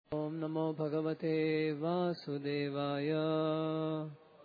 Om Namo Bhagavate Vasudevaya.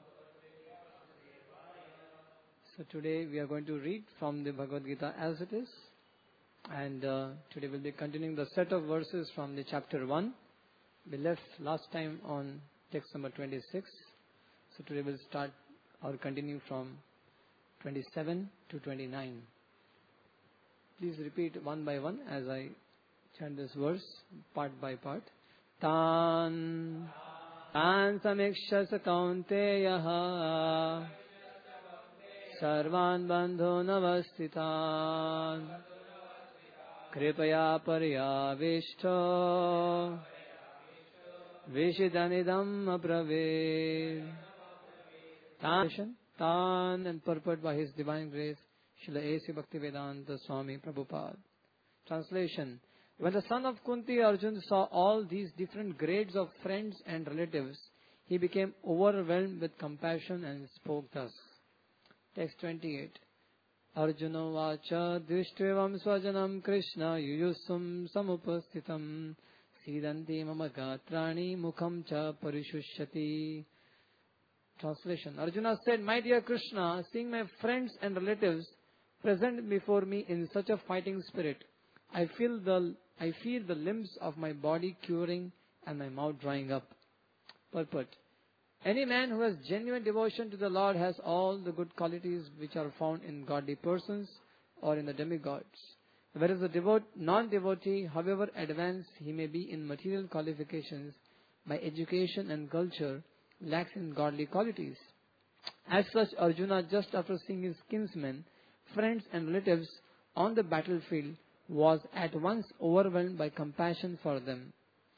So today we are going to read from the Bhagavad Gita as it is. And today we'll be continuing the set of verses from the chapter 1. We left last time on text number 26. So today we'll start or continue from 27 to 29. Please repeat one by one as I chant this verse part by part. Tan samikshas kaunteyaha sarvan bandho navastitan kripaya paryavishto vishidanidam abraved. Tan and purport by His Divine Grace Srila A.C. Bhaktivedanta Swami Prabhupada. Translation. When the son of Kunti Arjun saw all these different grades of friends and relatives, he became overwhelmed with compassion and spoke thus. Text 28. Arjuna vacha dvishtvevam swajanam Krishna yuyusum samupasthitam sidanti mama gatrani mukham cha parishushati. Translation. Arjuna said, my dear Krishna, seeing my friends and relatives present before me in such a fighting spirit, I feel the limbs of my body curing and my mouth drying up. Purport. Any man who has genuine devotion to the Lord has all the good qualities which are found in godly persons or in the demigods. Whereas the non-devotee, however advanced he may be in material qualifications, by education and culture, lacks in godly qualities. As such, Arjuna, just after seeing his kinsmen, friends and relatives on the battlefield, was at once overwhelmed by compassion for them,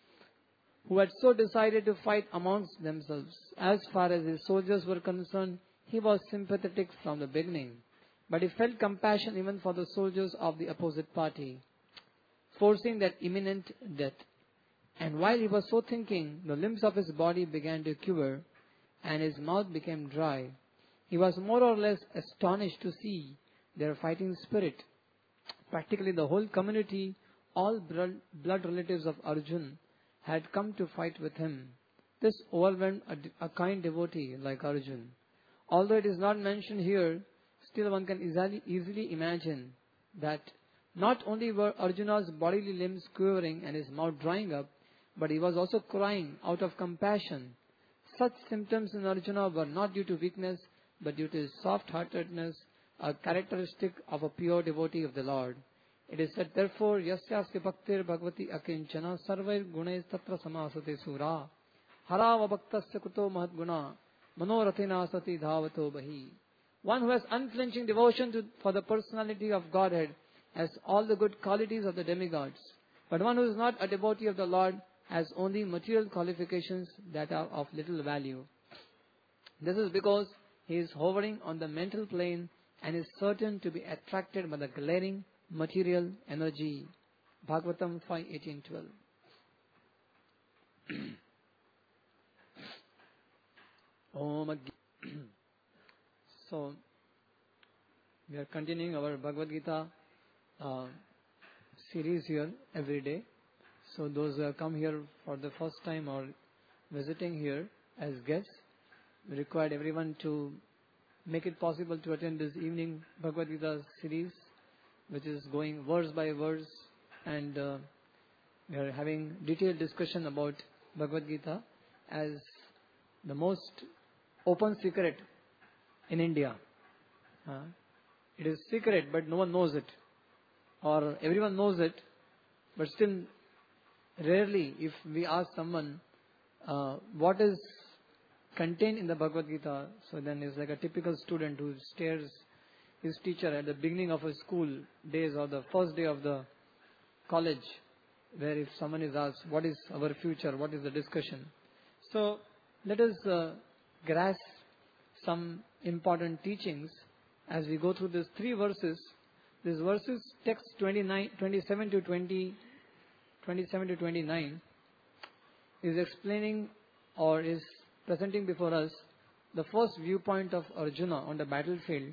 who had so decided to fight amongst themselves. As far as his soldiers were concerned, he was sympathetic from the beginning, but he felt compassion even for the soldiers of the opposite party, foreseeing their imminent death. And while he was so thinking, the limbs of his body began to quiver, and his mouth became dry. He was more or less astonished to see their fighting spirit. Practically the whole community, all blood relatives of Arjun, had come to fight with him. This overwhelmed a kind devotee like Arjun. Although it is not mentioned here, still one can easily imagine that not only were Arjuna's bodily limbs quivering and his mouth drying up, but he was also crying out of compassion. Such symptoms in Arjuna were not due to weakness, but due to his soft-heartedness, a characteristic of a pure devotee of the Lord. It is said, therefore, yasyasya bhaktir bhagavati akinchana sarvair gunais tatra samasate sura harava bhaktasya kuto mahad guna manorathina sati dhavato bahi. One who has unflinching devotion for the personality of Godhead has all the good qualities of the demigods. But one who is not a devotee of the Lord has only material qualifications that are of little value. This is because he is hovering on the mental plane and is certain to be attracted by the glaring material energy. Bhagavatam 5:18-12. So, we are continuing our Bhagavad Gita series here every day. So, those who have come here for the first time or visiting here as guests, we require everyone to make it possible to attend this evening Bhagavad Gita series, which is going verse by verse, and we are having detailed discussion about Bhagavad Gita as the most open secret in India. It is secret, but no one knows it, or everyone knows it, but still rarely if we ask someone what is contained in the Bhagavad Gita, so then it's like a typical student who stares his teacher at the beginning of his school days or the first day of the college, where if someone is asked, what is our future, what is the discussion? So, let us grasp some important teachings as we go through these three verses. These verses, text 27 to 29, is explaining or is presenting before us the first viewpoint of Arjuna on the battlefield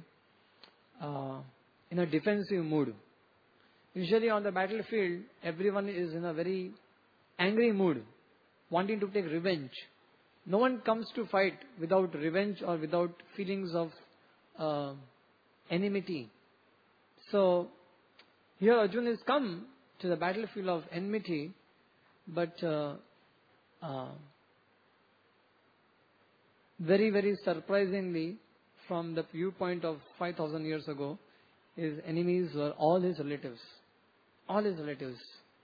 in a defensive mood. Usually on the battlefield, everyone is in a very angry mood. wanting to take revenge. No one comes to fight without revenge or without feelings of enmity. So, here Arjuna has come to the battlefield of enmity, but very, very surprisingly, from the viewpoint of 5,000 years ago, his enemies were all his relatives. All his relatives.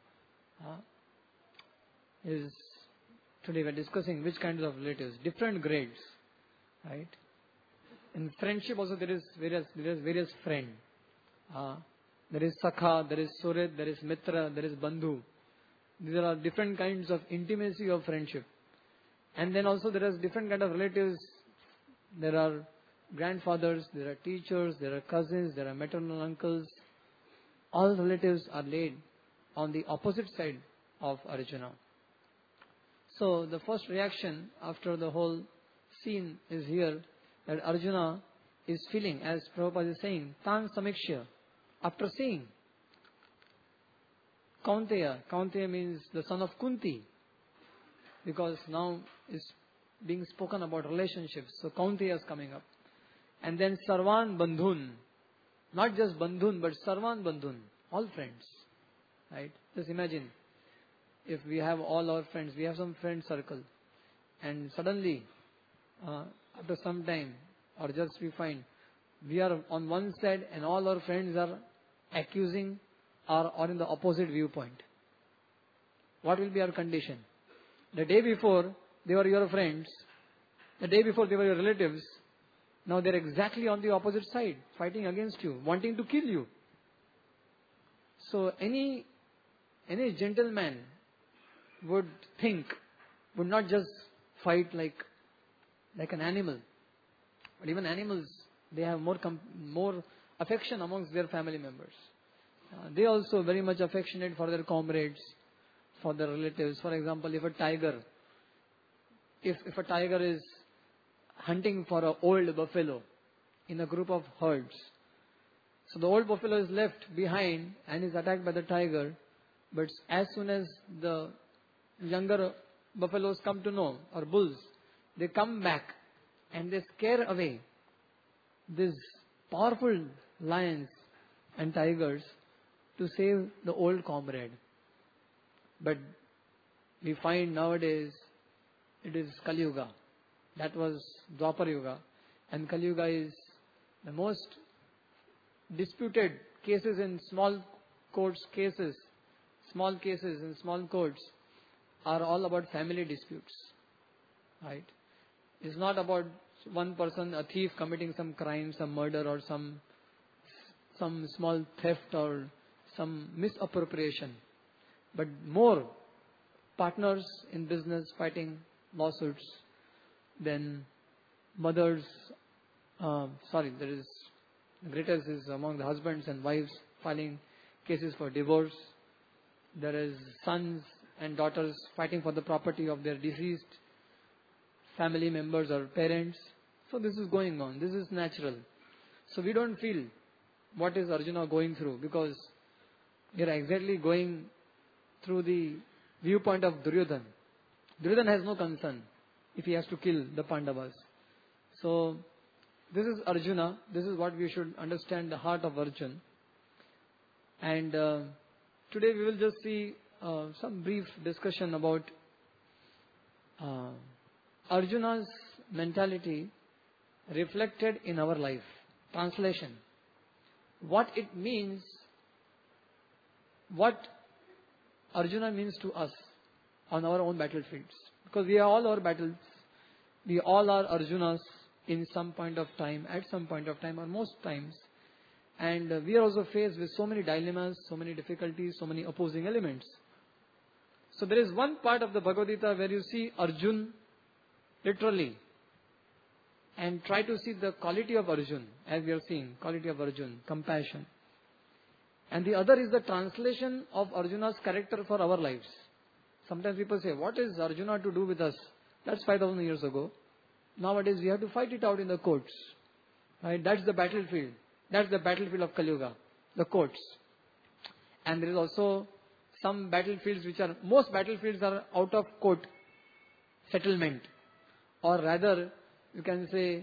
Today we are discussing which kinds of relatives, different grades, right? In friendship also there is various friend. There is Sakha, there is Surit, there is Mitra, there is Bandhu. These are different kinds of intimacy of friendship. And then also there is different kind of relatives. There are grandfathers, there are teachers, there are cousins, there are maternal uncles. All relatives are laid on the opposite side of Arjuna. So the first reaction after the whole scene is here that Arjuna is feeling, as Prabhupada is saying, Tan Samikshya, after seeing Kaunteya. Kaunteya means the son of Kunti, because now is being spoken about relationships. So Kaunteya is coming up. And then Sarvan Bandhun, not just Bandhun but Sarvan Bandhun, all friends, right? Just imagine, if we have all our friends, we have some friend circle, and suddenly, after some time, or just we find, we are on one side and all our friends are accusing or in the opposite viewpoint. What will be our condition? The day before, they were your friends. The day before, they were your relatives. Now they are exactly on the opposite side, fighting against you, wanting to kill you. So any gentleman would not just fight like an animal. But even animals, they have more affection amongst their family members. They also very much affectionate for their comrades, for their relatives. For example, if a tiger is hunting for an old buffalo in a group of herds, so the old buffalo is left behind and is attacked by the tiger, but as soon as the younger buffaloes come to know, or bulls, they come back and they scare away these powerful lions and tigers to save the old comrade. But we find nowadays it is Kali Yuga. That was Dwapar Yuga. And Kali Yuga is the most disputed cases in small cases in small courts are all about family disputes. Right? It's not about one person, a thief, committing some crime, some murder, or some small theft or some misappropriation. But more partners in business fighting lawsuits, then mothers, there is, the greatest is among the husbands and wives filing cases for divorce. There is sons and daughters fighting for the property of their deceased family members or parents. So this is going on. This is natural. So we don't feel what is Arjuna going through, because we are exactly going through the viewpoint of Duryodhana. Duryodhana has no concern if he has to kill the Pandavas. So this is Arjuna. This is what we should understand, the heart of Arjuna. And today we will just see some brief discussion about Arjuna's mentality reflected in our life. Translation. What it means, what Arjuna means to us on our own battlefields. Because we are all our battles. We all are Arjunas in some point of time, at some point of time, or most times. And we are also faced with so many dilemmas, so many difficulties, so many opposing elements. So there is one part of the Bhagavad Gita where you see Arjun literally, and try to see the quality of Arjun, as we are seeing, quality of Arjun, compassion. And the other is the translation of Arjuna's character for our lives. Sometimes people say, what is Arjuna to do with us? That's 5,000 years ago. Nowadays we have to fight it out in the courts. Right? That's the battlefield. That's the battlefield of Kali Yuga, the courts. And there is also some battlefields most battlefields are out of court. settlement, or rather you can say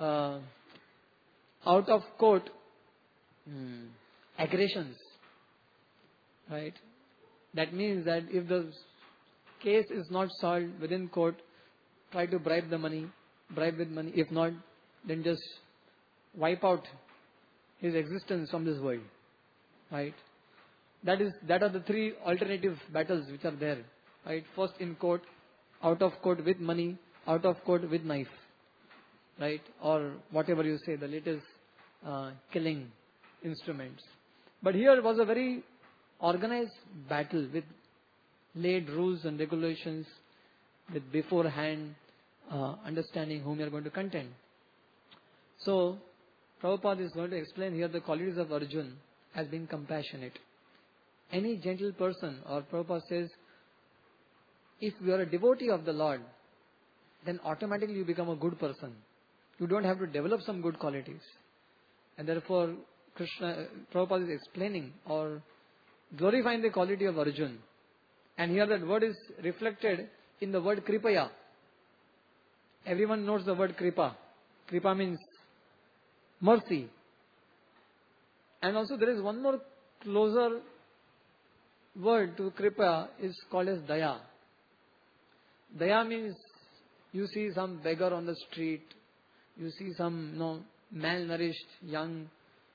out of court aggressions, right? That means that if the case is not solved within court, try to bribe with money. If not, then just wipe out his existence from this world, right? That are the three alternative battles which are there, right? First in court, out of court with money, out of court with knife, right? Or whatever you say, the latest killing instruments. But here was a very organized battle with laid rules and regulations, with beforehand understanding whom you are going to contend. So, Prabhupada is going to explain here the qualities of Arjun as being compassionate. Any gentle person, or Prabhupada says, if you are a devotee of the Lord, then automatically you become a good person. You don't have to develop some good qualities. And therefore, Prabhupada is explaining or glorifying the quality of Arjun. And here that word is reflected in the word Kripaya. Everyone knows the word Kripa. Kripa means mercy. And also there is one more closer word to Kripa, is called as Daya. Daya means you see some beggar on the street, you see some malnourished young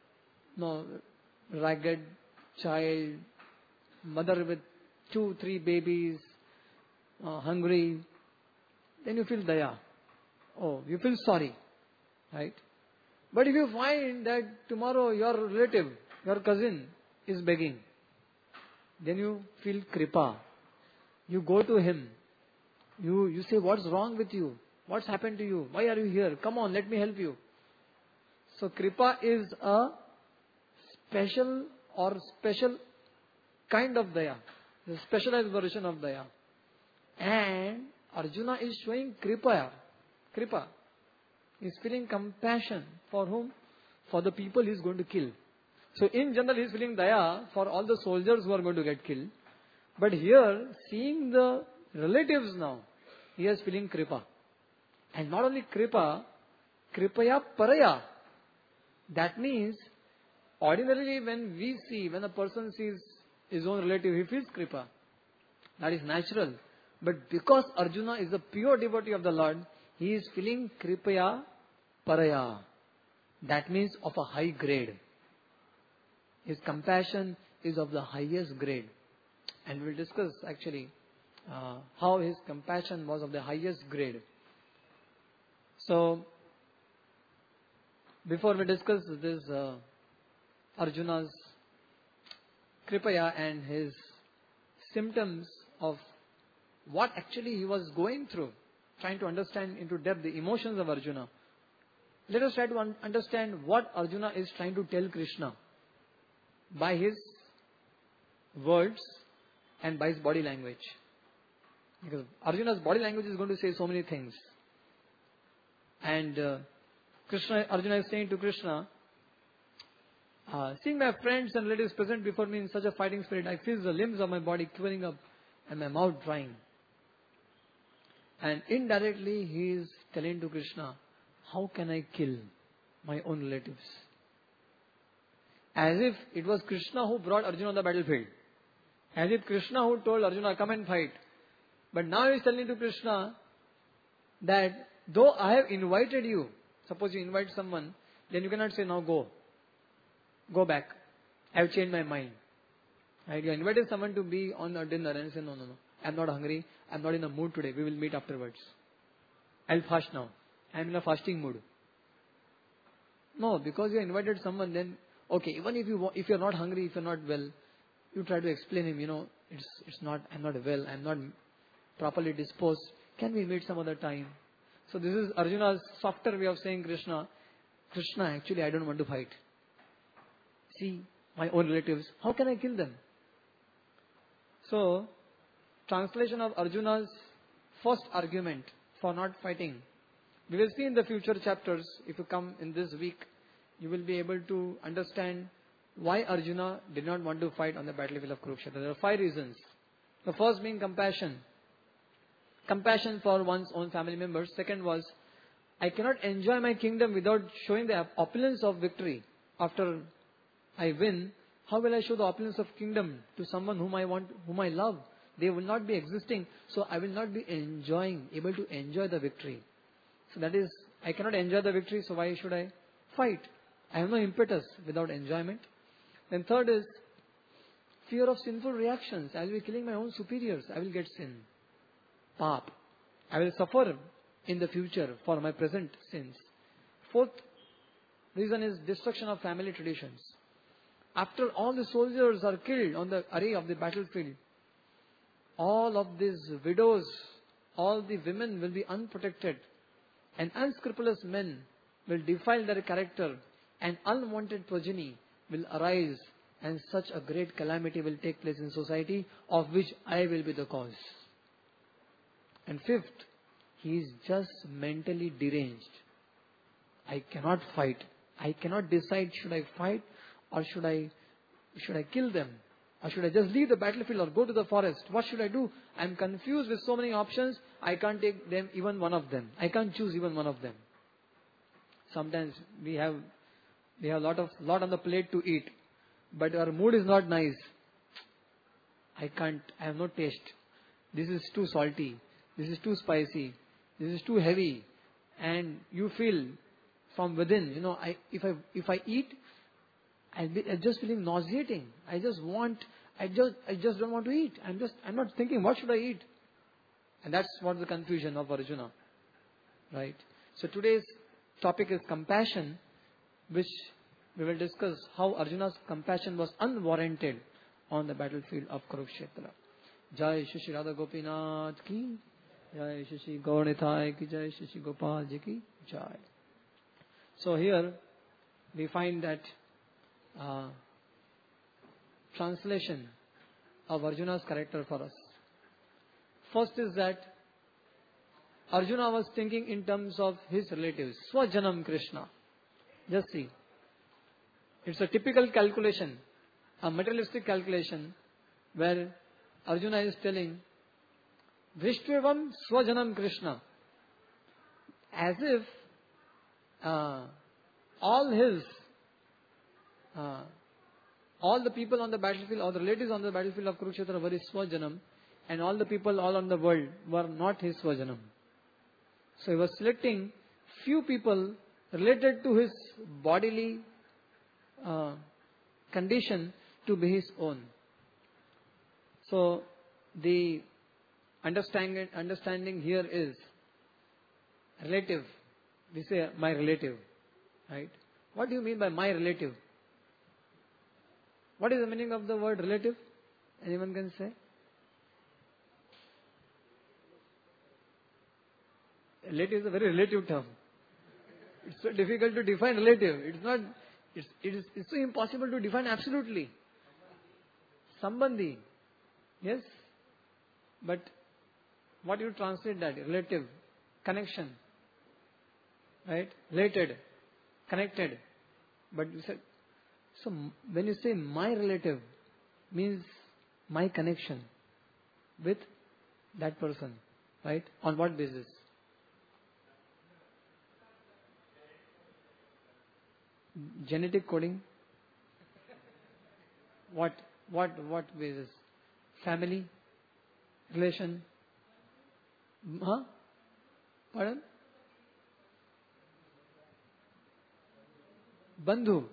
ragged child, mother with 2-3 babies, hungry, then you feel Daya. Oh, you feel sorry, right? But if you find that tomorrow your relative, your cousin is begging, then you feel Kripa. You go to him. You say, what's wrong with you? What's happened to you? Why are you here? Come on, let me help you. So Kripa is a special kind of Daya. The specialized version of Daya. And Arjuna is showing Kripa. He is feeling compassion. For whom? For the people he is going to kill. So in general he is feeling Daya for all the soldiers who are going to get killed. But here, seeing the relatives now, he is feeling Kripa. And not only Kripa, Kripaya Paraya. That means, ordinarily when a person sees his own relative, he feels Kripa. That is natural. But because Arjuna is a pure devotee of the Lord, he is feeling Kripaya Paraya. That means of a high grade. His compassion is of the highest grade. And we will discuss actually how his compassion was of the highest grade. So, before we discuss this Arjuna's Kripaya and his symptoms of what actually he was going through, trying to understand into depth the emotions of Arjuna, let us try to understand what Arjuna is trying to tell Krishna by his words and by his body language. Because Arjuna's body language is going to say so many things. And Arjuna is saying to Krishna, seeing my friends and relatives present before me in such a fighting spirit, I feel the limbs of my body quivering up and my mouth drying. And indirectly he is telling to Krishna, how can I kill my own relatives? As if it was Krishna who brought Arjuna on the battlefield. As if Krishna who told Arjuna, come and fight. But now he is telling to Krishna that though I have invited you, suppose you invite someone, then you cannot say, now go. Go back. I have changed my mind. Right? You invited someone to be on a dinner and say, no. I am not hungry. I am not in a mood today. We will meet afterwards. I will fast now. I am in a fasting mood. No, because you invited someone, then okay, even if you are not hungry, if you are not well, you try to explain him, it's not, I am not well, I am not properly disposed. Can we meet some other time? So this is Arjuna's softer way of saying Krishna, actually I don't want to fight. See, my own relatives, how can I kill them? So, translation of Arjuna's first argument for not fighting. We will see in the future chapters, if you come in this week, you will be able to understand why Arjuna did not want to fight on the battlefield of Kurukshetra. There are 5 reasons. The first being compassion. compassion for one's own family members. Second was, I cannot enjoy my kingdom without showing the opulence of victory. After I win, how will I show the opulence of kingdom to someone whom I love? They will not be existing, so I will not be able to enjoy the victory. So that is, I cannot enjoy the victory, so why should I fight? I have no impetus without enjoyment. Then third is, fear of sinful reactions. I will be killing my own superiors. I will get sin. Paap. I will suffer in the future for my present sins. Fourth reason is destruction of family traditions. After all the soldiers are killed on the array of the battlefield, all of these widows, all the women will be unprotected, and unscrupulous men will defile their character, and unwanted progeny will arise, and such a great calamity will take place in society, of which I will be the cause. And fifth, he is just mentally deranged. I cannot fight. I cannot decide, should I fight or should I kill them? Or should I just leave the battlefield or go to the forest? What should I do? I am confused with so many options. I can't take them, even one of them. I can't choose even one of them. Sometimes we have a lot on the plate to eat, but our mood is not nice. I have no taste. This is too salty. This is too spicy. This is too heavy. And you feel from within, if I eat, I'm just feeling nauseating. I just don't want to eat. I'm not thinking, what should I eat? And that's what the confusion of Arjuna. Right? So today's topic is compassion, which we will discuss how Arjuna's compassion was unwarranted on the battlefield of Kurukshetra. Jai Shri Radha Gopinath ki, Jai Shri Gaurnithai ki, Jai Shri Gopal ji ki, Jai. So here we find that translation of Arjuna's character for us. First is that Arjuna was thinking in terms of his relatives. Swajanam Krishna. Just see. It's a typical calculation, a materialistic calculation, where Arjuna is telling, Drishtvevam Swajanam Krishna. As if all the people on the battlefield, or the relatives on the battlefield of Kurukshetra were his Swajanam, and all the people all on the world were not his Swajanam. So he was selecting few people related to his bodily condition to be his own. So the understanding here is relative. We say my relative, right? What do you mean by my relative? What is the meaning of the word relative? Anyone can say? Relative is a very relative term. It's so difficult to define relative. It's so impossible to define absolutely. Sambandhi. Yes. But what do you translate that? Relative. Connection. Right? Related. Connected. But you said, so when you say my relative, means my connection with that person. Right? On what basis? Genetic coding? What basis? Family? Relation? Huh? Pardon? Bandhu.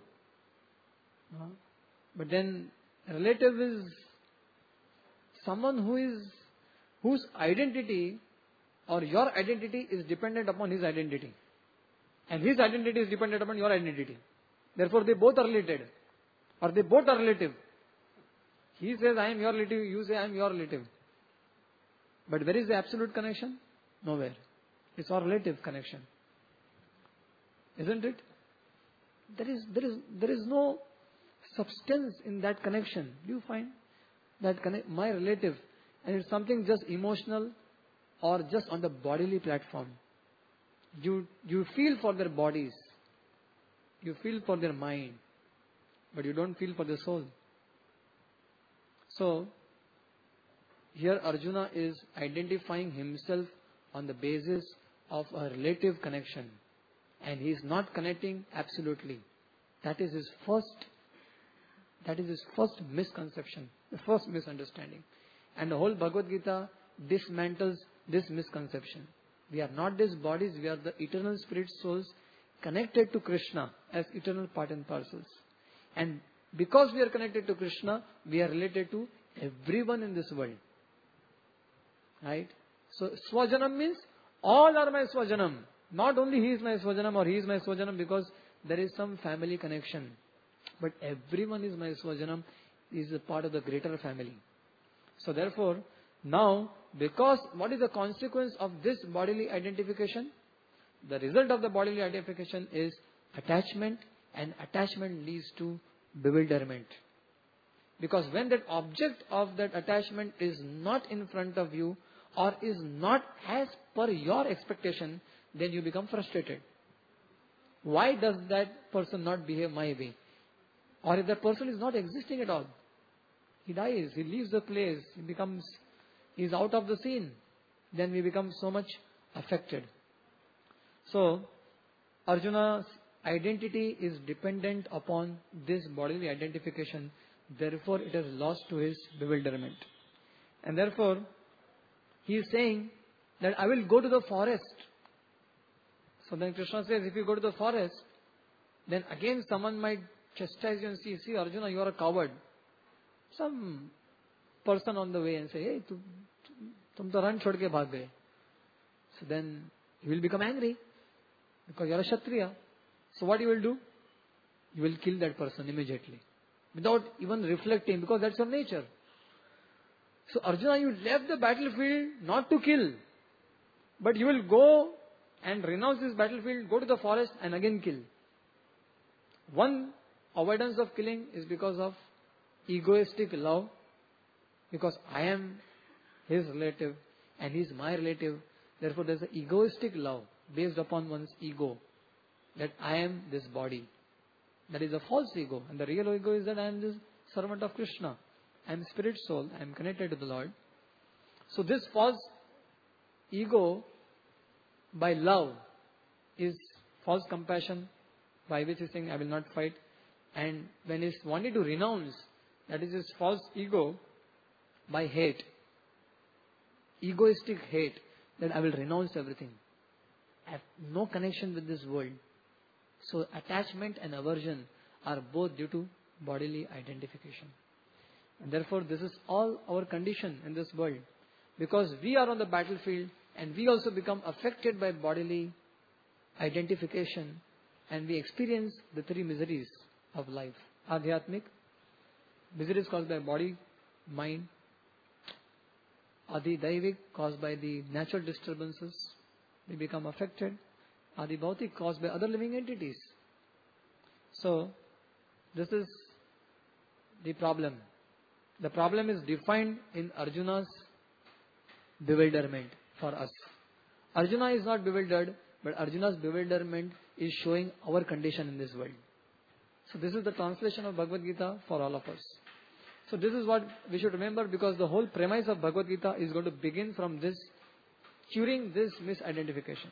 But then relative is someone whose identity or your identity is dependent upon his identity. And his identity is dependent upon your identity. Therefore, they both are related. Or they both are relative. He says, I am your relative. You say, I am your relative. But where is the absolute connection? Nowhere. It's all relative connection. Isn't it? There is no substance in that connection. Do you find that my relative, and it's something just emotional or just on the bodily platform. You feel for their bodies. You feel for their mind. But you don't feel for their soul. So, Here Arjuna is identifying himself on the basis of a relative connection. And he is not connecting absolutely. That is his first misconception, the first misunderstanding. And the whole Bhagavad Gita dismantles this misconception. We are not these bodies, we are the eternal spirit souls connected to Krishna as eternal part and parcels. And because we are connected to Krishna, we are related to everyone in this world. Right? So Swajanam means all are my Swajanam. Not only he is my Swajanam or he is my Swajanam because there is some family connection. But everyone is my Swajanam, is a part of the greater family. So therefore, now, because what is the consequence of this bodily identification? The result of the bodily identification is attachment, and attachment leads to bewilderment. Because when that object of that attachment is not in front of you or is not as per your expectation, then you become frustrated. Why does that person not behave my way? Or if that person is not existing at all, he dies, he leaves the place, he is out of the scene, then we become so much affected. So, Arjuna's identity is dependent upon this bodily identification, therefore it has lost to his bewilderment. And therefore, he is saying that I will go to the forest. So then Krishna says, if you go to the forest, then again someone might chastise you and see Arjuna, you are a coward. Some person on the way and say, hey, tum to run chhod ke bhag gaye. So then you will become angry because you are a Kshatriya. So what you will do? You will kill that person immediately without even reflecting, because that's your nature. So Arjuna, you left the battlefield not to kill, but you will go and renounce this battlefield, go to the forest and again kill. One avoidance of killing is because of egoistic love, because I am his relative and he is my relative. Therefore there is an egoistic love based upon one's ego, that I am this body. That is a false ego, and the real ego is that I am this servant of Krishna. I am spirit soul, I am connected to the Lord. So this false ego by love is false compassion, by which he is saying I will not fight. And when he is wanting to renounce, that is his false ego by hate, egoistic hate, that I will renounce everything. I have no connection with this world. So attachment and aversion are both due to bodily identification. And therefore this is all our condition in this world. Because we are on the battlefield and we also become affected by bodily identification, and we experience the three miseries of life. Adhyatmic, miseries caused by body, mind. Adi-daivik, caused by the natural disturbances. We become affected. Adi-bhautik, caused by other living entities. So, this is the problem. The problem is defined in Arjuna's bewilderment for us. Arjuna is not bewildered, but Arjuna's bewilderment is showing our condition in this world. So this is the translation of Bhagavad Gita for all of us. So this is what we should remember, because the whole premise of Bhagavad Gita is going to begin from this, curing this misidentification.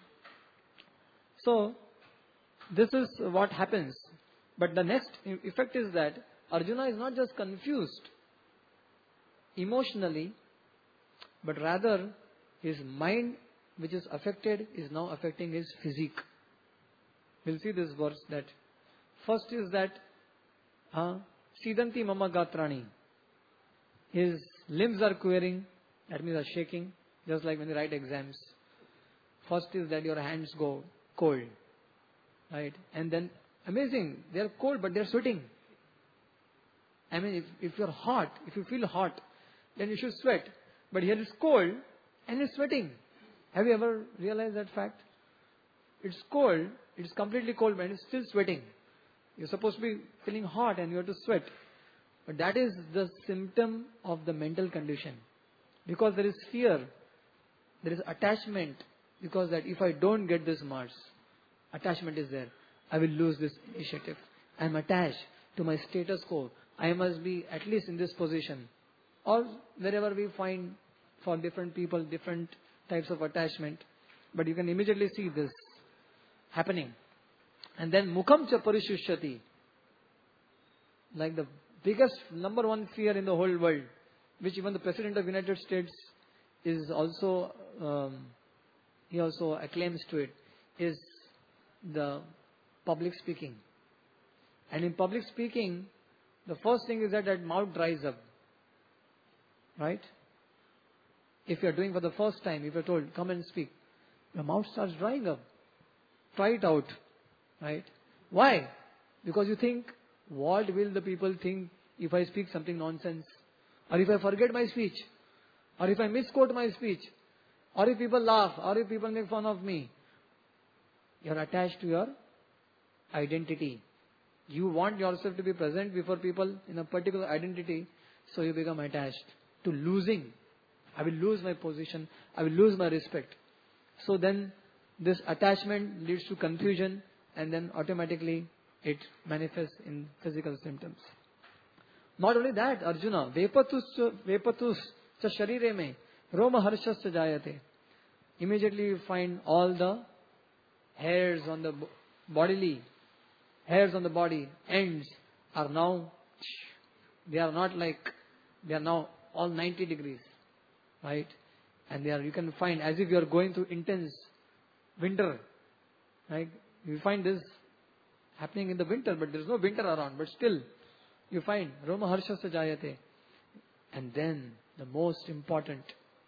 So this is what happens. But the next effect is that Arjuna is not just confused emotionally, but rather his mind, which is affected, is now affecting his physique. We'll see this verse that first is that Sidanti Mama Gatrani. His limbs are quivering, that means are shaking, just like when you write exams. First is that your hands go cold, right? And then, amazing, they are cold but they are sweating. I mean, if you're hot, if you feel hot, then you should sweat. But here it's cold and it's sweating. Have you ever realized that fact? It's cold, it's completely cold, but it's still sweating. You're supposed to be feeling hot and you have to sweat. But that is the symptom of the mental condition. Because there is fear, there is attachment, because that if I don't get this marks, attachment is there. I will lose this initiative. I am attached to my status quo. I must be at least in this position. Or wherever we find for different people, different types of attachment. But you can immediately see this happening. And then Mukham cha parishishyati, like the biggest number one fear in the whole world, which even the President of the United States is also, he also acclaims to it, is the public speaking. And in public speaking, the first thing is that mouth dries up. Right? If you are doing for the first time, if you are told, come and speak, your mouth starts drying up. Try it out. Right? Why? Because you think, what will the people think if I speak something nonsense? Or if I forget my speech? Or if I misquote my speech? Or if people laugh? Or if people make fun of me? You are attached to your identity. You want yourself to be present before people in a particular identity, so you become attached to losing. I will lose my position. I will lose my respect. So then this attachment leads to confusion, and then automatically it manifests in physical symptoms. Not only that, Arjuna, vepatus cha sharire me roma harshas cha jayate. Immediately you find all the hairs on the bodily, hairs on the body, ends are now, they are not like, they are now all 90 degrees. Right? And they are, you can find as if you are going through intense winter. Right? You find this happening in the winter, but there is no winter around. But still, you find Roma Harshasya Jayate. And then, the most important,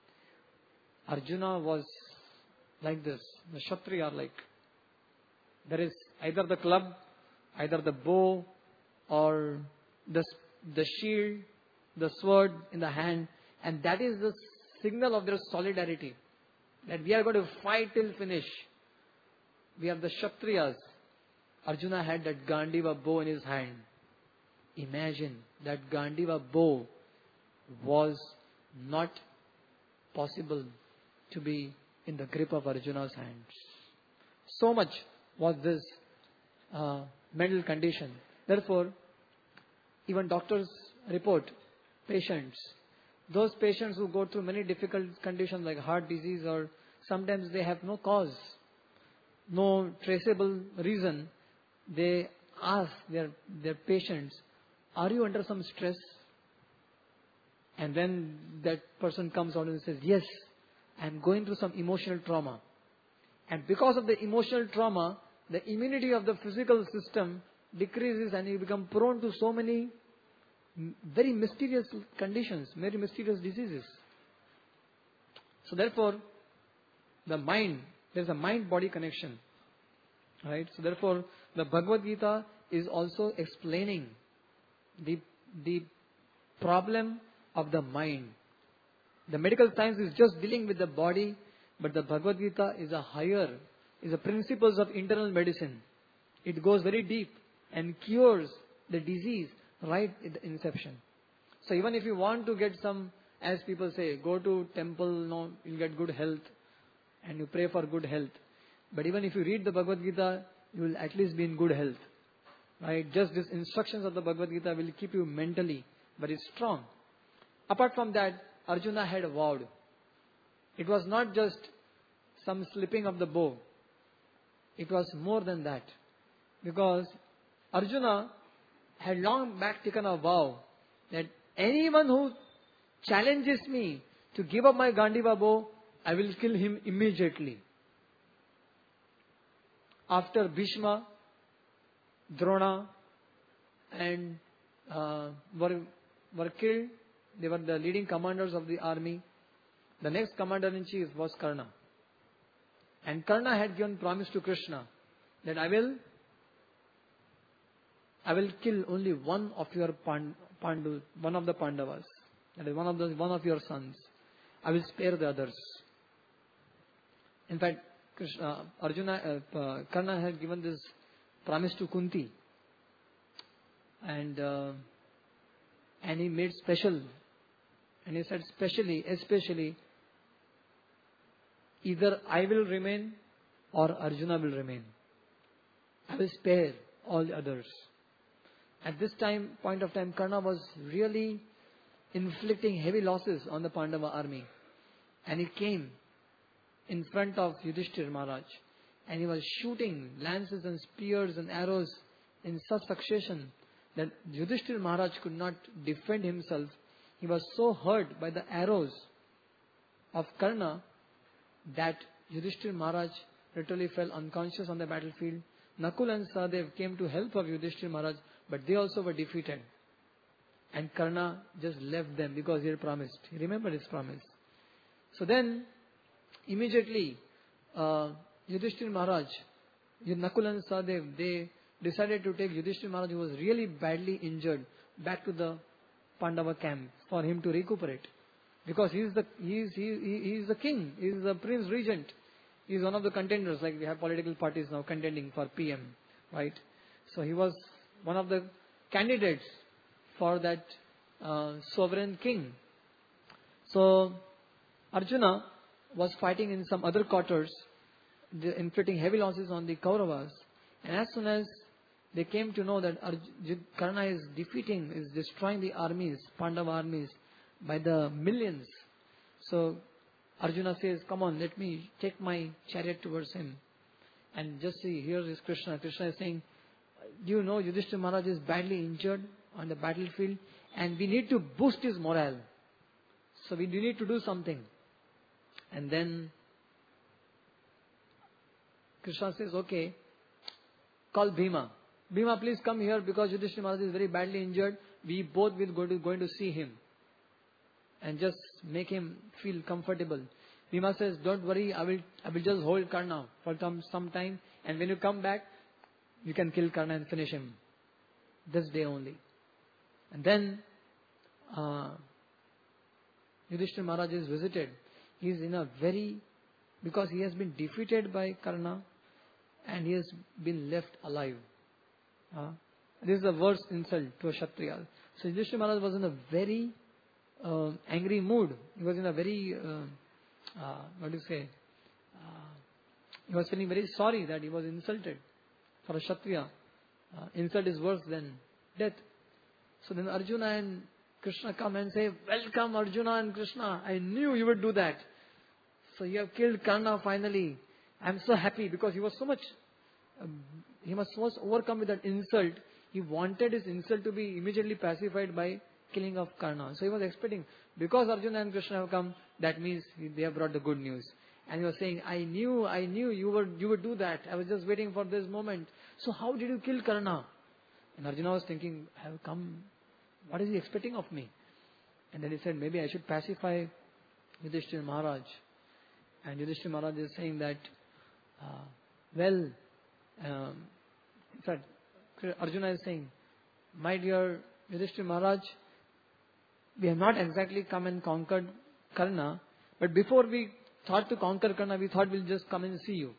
Arjuna was like this. The Kshatriya are like, there is either the club, either the bow, or the shield, the sword in the hand. And that is the signal of their solidarity. That we are going to fight till finish. We are the Kshatriyas. Arjuna had that Gandiva bow in his hand. Imagine that Gandiva bow was not possible to be in the grip of Arjuna's hands. So much was this mental condition. Therefore, even doctors report patients, those patients who go through many difficult conditions like heart disease, or sometimes they have no cause, no traceable reason, they ask their patients, are you under some stress? And then that person comes out and says, yes, I am going through some emotional trauma. And because of the emotional trauma, the immunity of the physical system decreases and you become prone to so many very mysterious conditions, very mysterious diseases. So therefore, the mind, there is a mind-body connection. Right? So therefore, the Bhagavad Gita is also explaining the problem of the mind. The medical science is just dealing with the body, but the Bhagavad Gita is a principles of internal medicine. It goes very deep and cures the disease right at the inception. So even if you want to get some, as people say, go to temple, you'll get good health, and you pray for good health. But even if you read the Bhagavad Gita, you will at least be in good health. Right? Just these instructions of the Bhagavad Gita will keep you mentally very strong. Apart from that, Arjuna had vowed. It was not just some slipping of the bow. It was more than that. Because Arjuna had long back taken a vow that anyone who challenges me to give up my Gandiva bow, I will kill him immediately. After Bhishma, Drona, and were killed, they were the leading commanders of the army. The next commander-in-chief was Karna. And Karna had given promise to Krishna that I will kill only one of your one of the Pandavas. That is one of your sons. I will spare the others. In fact, Karna had given this promise to Kunti, and he made special, and he said especially, either I will remain or Arjuna will remain. I will spare all the others. At this point of time, Karna was really inflicting heavy losses on the Pandava army. And he came in front of Yudhishthira Maharaj. And he was shooting lances and spears and arrows in such succession that Yudhishthira Maharaj could not defend himself. He was so hurt by the arrows of Karna that Yudhishthira Maharaj literally fell unconscious on the battlefield. Nakul and Sahadev came to help of Yudhishthira Maharaj, but they also were defeated. And Karna just left them because he had promised. He remembered his promise. So then, immediately, Yudhishthira Maharaj, Nakul and Sahadev, they decided to take Yudhishthira Maharaj, who was really badly injured, back to the Pandava camp for him to recuperate. Because he is the king, he is the prince regent. He is one of the contenders, like we have political parties now contending for PM, right? So he was one of the candidates for that sovereign king. So Arjuna was fighting in some other quarters, inflicting heavy losses on the Kauravas. And as soon as they came to know that Karna is destroying the armies, Pandava armies, by the millions. So Arjuna says, come on, let me take my chariot towards him. And just see, here is Krishna. Krishna is saying, do you know Yudhishthira Maharaj is badly injured on the battlefield and we need to boost his morale. So we need to do something. And then Krishna says, okay, call Bhima. Bhima, please come here because Yudhishthira Maharaj is very badly injured. We both will going to see him and just make him feel comfortable. Bhima says, don't worry, I will just hold Karna for some time, and when you come back, you can kill Karna and finish him. This day only. And then Yudhishthira Maharaj is visited. He is in a because he has been defeated by Karna and he has been left alive. This is the worst insult to a Kshatriya. So Yudhishthira Maharaj was in a very angry mood. He was in a very, he was feeling very sorry that he was insulted. For a Kshatriya, insult is worse than death. So then Arjuna and Krishna come and say, welcome Arjuna and Krishna. I knew you would do that. So you have killed Karna finally. I am so happy because he was so much, he was so much overcome with that insult. He wanted his insult to be immediately pacified by killing of Karna. So he was expecting, because Arjuna and Krishna have come, that means they have brought the good news. And he was saying, I knew you would do that. I was just waiting for this moment. So how did you kill Karna? And Arjuna was thinking, I have come, what is he expecting of me? And then he said, maybe I should pacify Yudhishthira Maharaj. And Yudhishthira Maharaj is saying that, in fact, Arjuna is saying, my dear Yudhishthira Maharaj, we have not exactly come and conquered Karna, but before we thought to conquer Karna, we thought we'll just come and see you.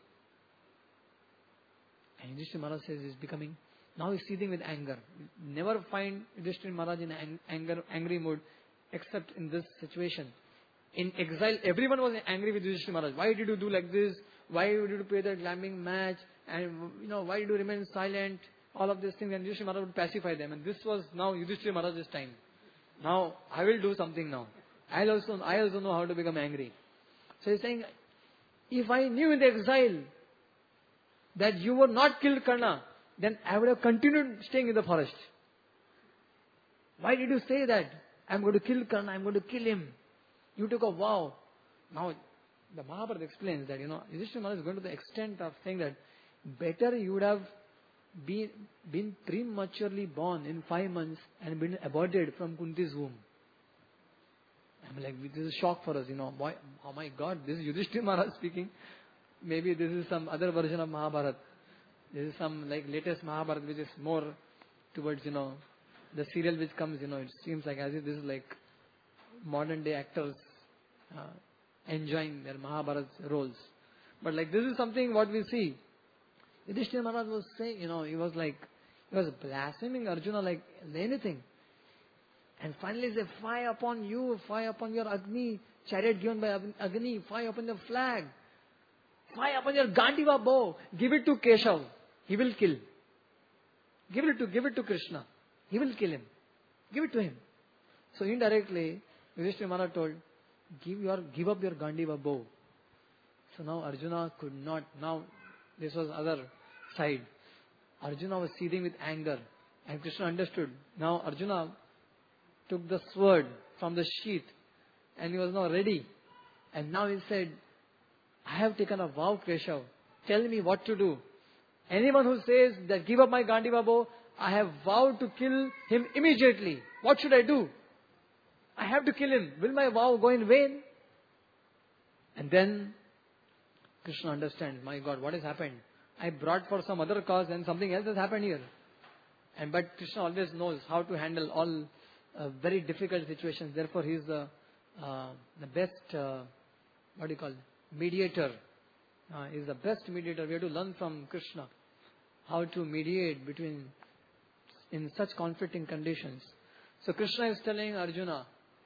And Yudhishthira Maharaj says now he's seething with anger. Never find Yudhishthira Maharaj in an angry mood except in this situation. In exile, everyone was angry with Yudhishthira Maharaj. Why did you do like this? Why did you play that lambing match? And why did you remain silent? All of these things, and Yudhishthira Maharaj would pacify them. And this was now Yudhishthira Maharaj's time. Now I will do something now. I also know how to become angry. So he's saying, if I knew in the exile that you were not killed Karna, then I would have continued staying in the forest. Why did you say that? I'm going to kill Karna, I'm going to kill him. You took a vow. Now, the Mahabharata explains that, Yudhishthira Maharaj is going to the extent of saying that better you would have been prematurely born in 5 months and been aborted from Kunti's womb. I'm like, this is a shock for us, Why? Oh my God, this is Yudhishthira Maharaj speaking. Maybe this is some other version of Mahabharata. This is some latest Mahabharata which is more towards, the serial which comes, it seems like as if this is like modern day actors enjoying their Mahabharata roles. But this is something what we see. Yudhishthira Maharaj was saying, he was blaspheming Arjuna like anything. And finally he said, fire upon you, fire upon your Agni, chariot given by Agni, fire upon your flag, fire upon your Gandiva bow, give it to Keshav, he will kill. Give it to Krishna, he will kill him. Give it to him. So indirectly, Yudhishthira Maharaj told, give up your Gandiva bow. So now Arjuna could not. Now this was other side. Arjuna was seething with anger, and Krishna understood. Now Arjuna took the sword from the sheath, and he was now ready. And now he said, I have taken a vow, Keshav. Tell me what to do. Anyone who says that give up my Gandiva bow, I have vowed to kill him immediately. What should I do? I have to kill him. Will my vow go in vain? And then Krishna understands, my God, what has happened? I brought for some other cause and something else has happened here. But Krishna always knows how to handle all very difficult situations. Therefore, he is the best, mediator. He is the best mediator. We have to learn from Krishna how to mediate in such conflicting conditions. So Krishna is telling Arjuna,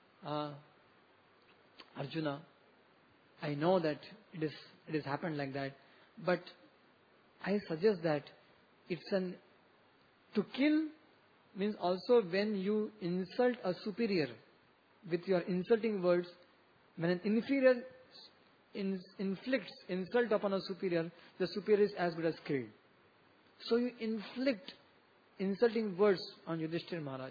Arjuna, I know that it has happened like that, but I suggest that to kill means also when you insult a superior with your insulting words. When an inferior inflicts insult upon a superior, the superior is as good as killed. So you inflict insulting words on Yudhishthira Maharaj,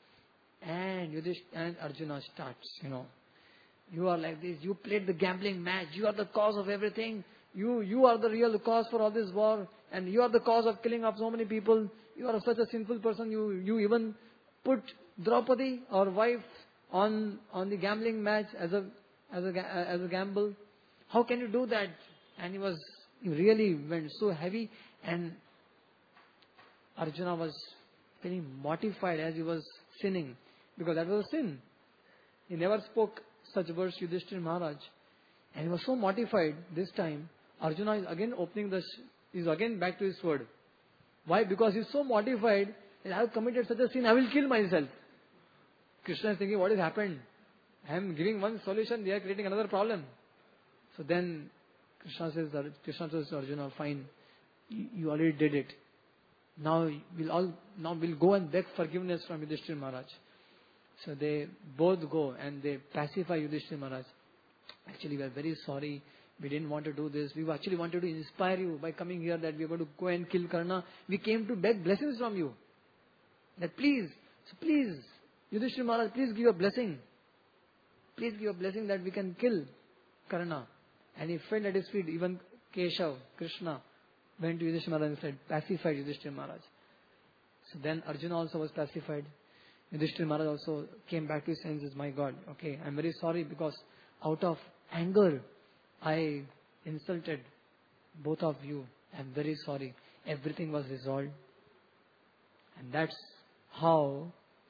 and Arjuna starts, you are like this, you played the gambling match, you are the cause of everything, you are the real cause for all this war, and you are the cause of killing of so many people, you are such a sinful person, you even put Draupadi, our wife, on the gambling match as a gamble. How can you do that? And he really went so heavy, and Arjuna was feeling mortified as he was sinning, because that was a sin. He never spoke such words to Yudhishthira Maharaj, and he was so mortified this time. Arjuna is again is again back to his sword. Why? Because he is so mortified that I have committed such a sin, I will kill myself. Krishna is thinking, what has happened? I am giving one solution, they are creating another problem. So then Krishna says to Arjuna, fine, you already did it. Now we'll go and beg forgiveness from Yudhishthira Maharaj. So they both go and they pacify Yudhishthira Maharaj. Actually, we are very sorry. We didn't want to do this. We actually wanted to inspire you by coming here that we are going to go and kill Karna. We came to beg blessings from you. That please, Yudhishthira Maharaj, please give a blessing. Please give a blessing that we can kill Karna. And he fell at his feet. Even Keshav, Krishna, went to Yudhishthira Maharaj and said, pacify Yudhishthira Maharaj. So then Arjuna also was pacified. Yudhishthira Maharaj also came back to his senses. My God, okay, I'm very sorry because out of anger, I insulted both of you. I'm very sorry. Everything was resolved. And that's how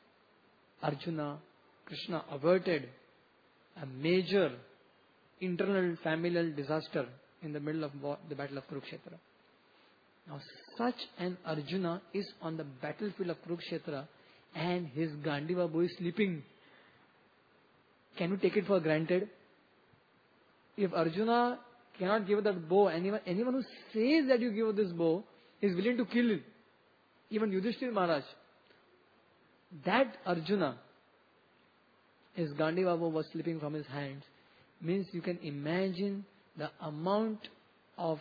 Krishna averted a major internal familial disaster in the middle of the battle of Kurukshetra. Now, such an Arjuna is on the battlefield of Kurukshetra and his Gandiva bow is sleeping. Can you take it for granted? If Arjuna cannot give that bow, anyone who says that you give this bow is willing to kill even Yudhishthira Maharaj. That Arjuna, his Gandiva bow was slipping from his hands, means you can imagine the amount of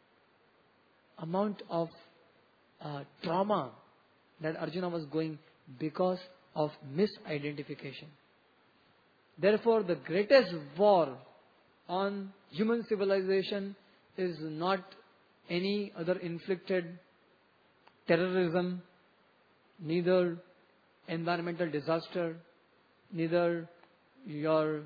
trauma that Arjuna was going because of misidentification. Therefore, the greatest war on human civilization is not any other inflicted terrorism, neither environmental disaster, neither your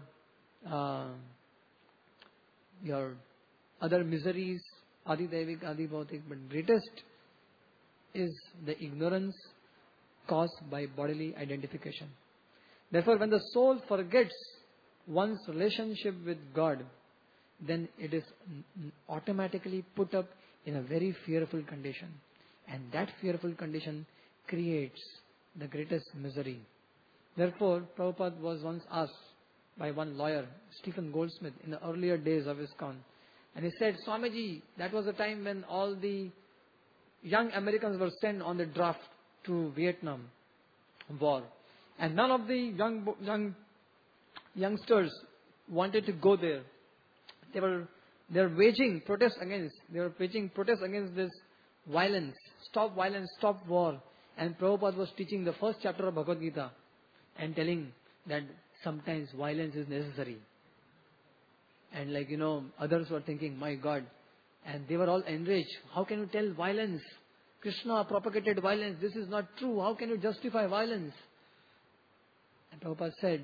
other miseries, adi daivik, adi bhautik, but greatest is the ignorance caused by bodily identification. Therefore, when the soul forgets one's relationship with God, then it is automatically put up in a very fearful condition. And that fearful condition creates the greatest misery. Therefore, Prabhupada was once asked by one lawyer, Stephen Goldsmith, in the earlier days of ISKCON, and he said, Swamiji, that was a time when all the young Americans were sent on the draft to Vietnam War. And none of the youngsters wanted to go there. They were waging protest against. They were waging protest against this violence. Stop violence, stop war. And Prabhupada was teaching the first chapter of Bhagavad Gita and telling that sometimes violence is necessary. And others were thinking, my God. And they were all enraged. How can you tell violence? Krishna propagated violence. This is not true. How can you justify violence? And Prabhupada said,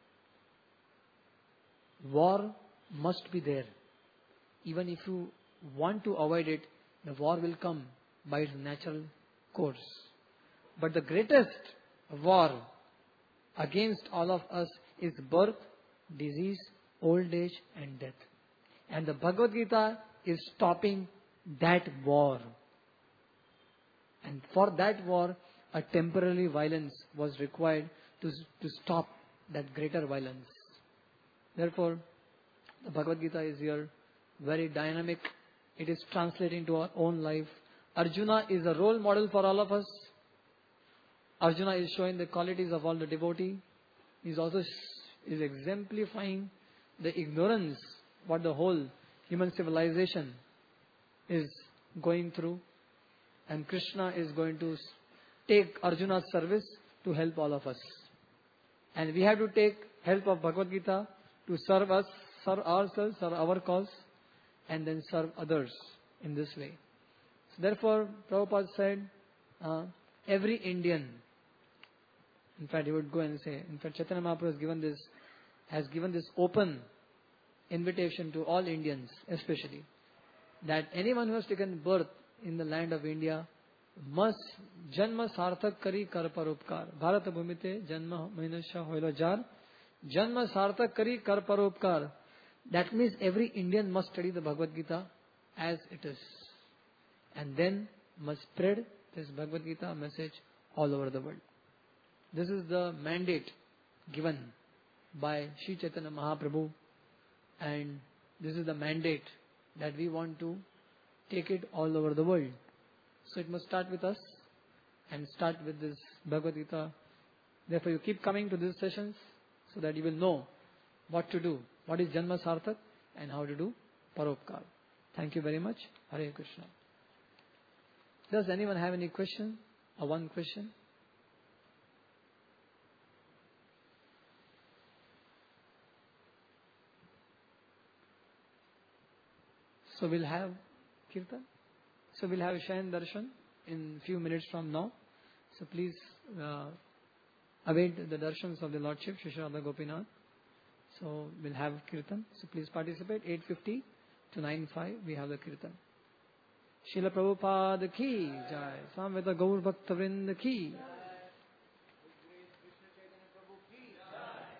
war must be there. Even if you want to avoid it, the war will come by its natural course. But the greatest war against all of us is birth, disease, old age and death. And the Bhagavad Gita is stopping that war. And for that war, a temporary violence was required to stop that greater violence. Therefore, the Bhagavad Gita is here, very dynamic. It is translating to our own life. Arjuna is a role model for all of us. Arjuna is showing the qualities of all the devotee. He is also exemplifying the ignorance what the whole human civilization is going through. And Krishna is going to take Arjuna's service to help all of us. And we have to take help of Bhagavad Gita to serve us, serve ourselves, serve our cause, and then serve others in this way. So therefore, Prabhupada said, every Indian, in fact, he would go and say, in fact, Chaitanya Mahaprabhu has given this open invitation to all Indians, especially, that anyone who has taken birth in the land of India must janma sarthak kari kar paropkar. Bharata bhumite janma manusya hoilo jar. Janma sarthak kari kar paropkar. That means every Indian must study the Bhagavad Gita as it is. And then must spread this Bhagavad Gita message all over the world. This is the mandate given by Sri Chaitanya Mahaprabhu. And this is the mandate that we want to take it all over the world. So it must start with us and start with this Bhagavad Gita. Therefore you keep coming to these sessions so that you will know what to do. What is Janma Sarthak and how to do Paropkar. Thank you very much. Hare Krishna. Does anyone have any question or one question? So we'll have Kirtan. So we'll have Shayan Darshan in few minutes from now. So please await the darshans of the Lordship, Shri Radha Gopinath. So we'll have Kirtan. So please participate. 8:50 to 9:05 we have the Kirtan. Srila Prabhupada ki jai. Samveta Gaur Bhakta Vrinda ki.